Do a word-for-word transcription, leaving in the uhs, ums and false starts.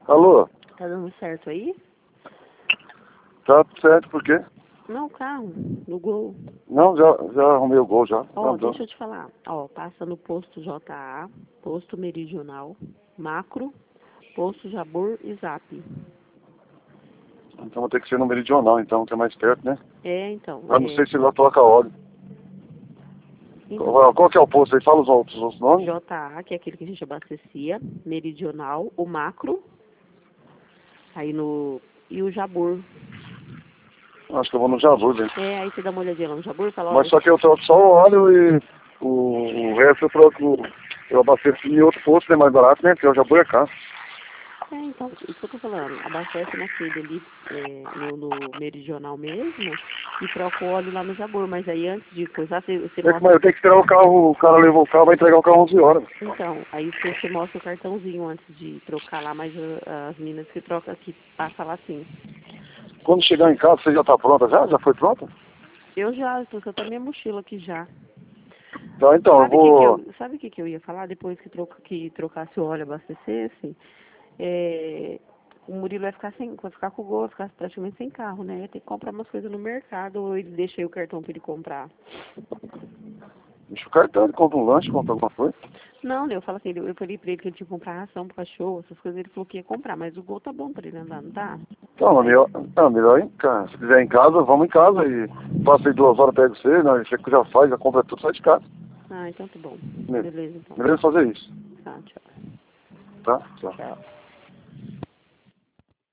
Alô? Tá dando certo aí? Tá certo, por quê? Não, o carro, no Gol. Não, já, já arrumei o gol já. Ó, Tá deixa dando. eu te falar. Ó, passa no posto J A, posto Meridional, Macro, posto Jabur e Zap. Então vou ter que ser no meridional, então, que é mais perto, né? É, então. Mas não É, sei se lá troca óleo. então Qual, qual que é o posto aí? Fala os outros, os outros nomes. J A, que é aquele que a gente abastecia, Meridional, o Macro, aí no... e o Jabur. Acho que eu vou no Jabur, né? É, aí você dá uma olhadinha lá no Jabur e fala, Mas olha... só que eu troco só o óleo e o, o resto eu troco, eu abasteço em outro posto, né? Mais barato, né? Porque o Jabur é caro. É, então, isso que eu tô falando. Abastece naquele ali, é, no, no Meridional mesmo, e troca o óleo lá no Jabur. Mas aí antes de coisar, você, você É que, mostra... mas eu tenho que esperar o carro, o cara levou o carro, vai entregar o carro onze horas. Então, aí você, você mostra o cartãozinho antes de trocar lá, mas uh, as minas que trocam aqui, passa lá sim. Quando chegar em casa, você já tá pronta já? Já foi pronta? Eu já, tô com a minha mochila aqui já. Tá, então, eu Sabe o que, que vou... eu, sabe o que, que eu ia falar depois que, troca, que trocasse o óleo e abastecesse? É, o Murilo vai ficar sem, vai ficar com o Gol, vai ficar praticamente sem carro, né? Ia ter que comprar umas coisas no mercado, ou ele deixa aí o cartão pra ele comprar. Deixa o cartão, ele compra um lanche, compra alguma coisa. Não, né? Eu falo assim, eu falei pra ele que ele tinha que comprar ração pro cachorro, essas coisas, ele falou que ia comprar, mas o Gol tá bom pra ele andar, não tá? Não, Aí, melhor, não, melhor em casa. Se quiser em casa, vamos em casa e passa aí duas horas, pega você, né? Você que já faz, já compra tudo, sai de casa. ah, então tá bom. Beleza, Beleza, então. Beleza fazer isso. Tá, tchau. Tá? Tchau. Tchau.